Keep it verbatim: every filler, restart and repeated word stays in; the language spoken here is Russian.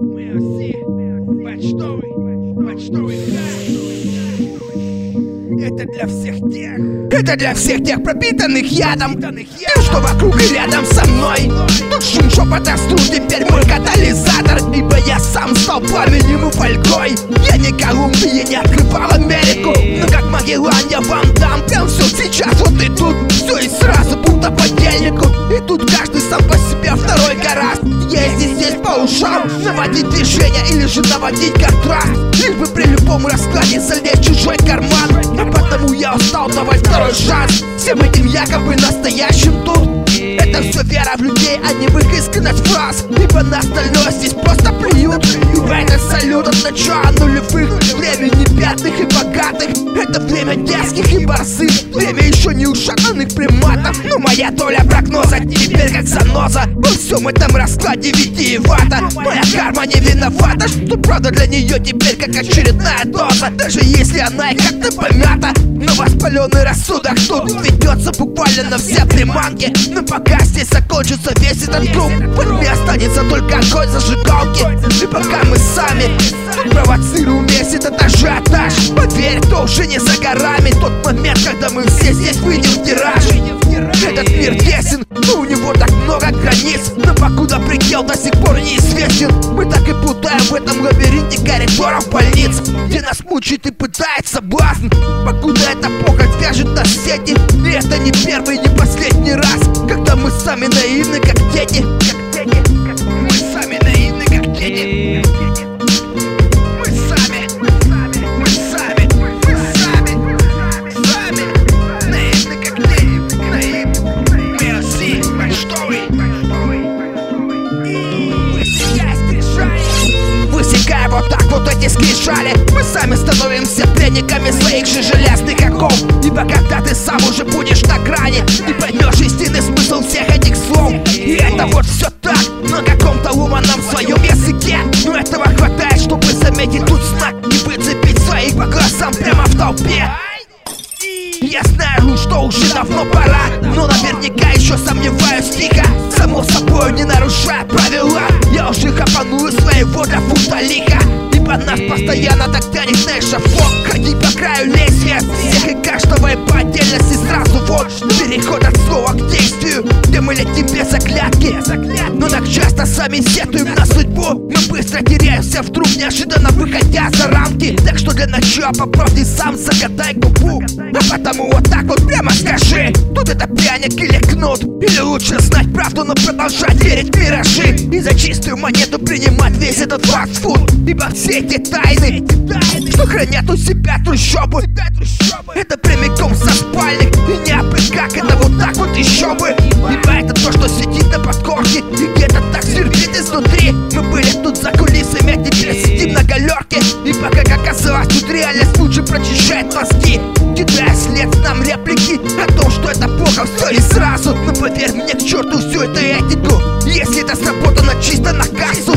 Это для всех тех, это для всех тех пропитанных ядом, тем, что вокруг и рядом со мной. Тут шум шепота стул, теперь мой катализатор, ибо я сам стал пламенем и фольгой. Я не Колумбия, не открывал Америку, но как Магеллан я вам дам прям все сейчас, вот и тут. Все и сразу, будто по дельнику. И тут каждый сам по себе второй гораст. Ездить здесь по ушам, наводить движение или же наводить контраст, лишь бы при любом раскладе залезть в чужой карман. А потому я устал давать второй шанс всем этим якобы настоящим тут. Это все вера в людей, а не в их искренность фраз, ибо на остальное здесь просто плюют. Ибо это салют от начала нулевых, времени бедных и богатых. Это время дерзких и борзых, время еще не ушатанных приматов. Но моя доля прогноза теперь как заноза во всем этом раскладе витиевата. Моя карма не виновата, что правда для нее теперь как очередная доза. Даже если она и как-то помята, но воспаленный рассудок тут ведется буквально на все приманки. Но пока здесь закончится весь этот круг, в мне останется только огонь зажигалки. И пока мы сами провоцируем весь этот ажиотаж, поверь, то уже не за горами тот момент, когда мы все здесь выйдем в тираж. Этот мир тесен, но у него так много границ, но покуда предел до сих пор неизвестен. Мы так и плутаем в этом лабиринте коридоров больниц, где нас мучает и пытает соблазн, покуда эта похоть вяжет нас в сети. И это не первый, не последний раз, когда мы сами наивны, как дети. Как дети, как мы сами наивны, как дети. Мы сами, мы сами, мы сами, мы сами, сами наивны, как дети, наивны. Merci, большой. Высекая скрижали, высекая вот так вот эти скрижали, мы сами становимся пленниками своих же железных оков. Ибо когда ты сам уже будешь на грани, ты поймешь истинный смысл всех этих слов. И это вот все так, на каком-то ломаном своем языке, но этого хватает, чтобы заметить тут знак и выцепить своих по глазам прямо в толпе. Я знаю, что уже давно пора, но наверняка еще сомневаюсь тихо. Само собой, не нарушая правила, я уже хапаную своего для фута лиха. Ибо нас постоянно так тянет на эшафот, ходить по краю лезвия всех и каждого и по отдельности сразу вот переход от слова к действию, где мы летим без оглядки, но так часто сами сетуем на судьбу. Мы быстро теряемся вдруг, неожиданно выходя за рамки. Так что для начала попробуй сам загадай губу, а потому вот так вот прямо скажи, тут это пряник или кнут, или лучше знать правду, но продолжать верить в миражи и за чистую монету принимать весь этот фастфуд. Ибо все эти тайны, что хранят у себя трущобы, это прямиком со спальник, и не абы как, это вот так вот еще бы. Ибо это то, что сидит на подкорке и где-то так свербит изнутри. Мы были тут за кулисами, а теперь сидим на галерке. Ибо как оказалось, тут реальность лучше прочищает мозги, кидая след нам реплики о том, что это плохо все и сразу. Но поверь мне, к черту всю эту этику, если это сработано чисто на кассу.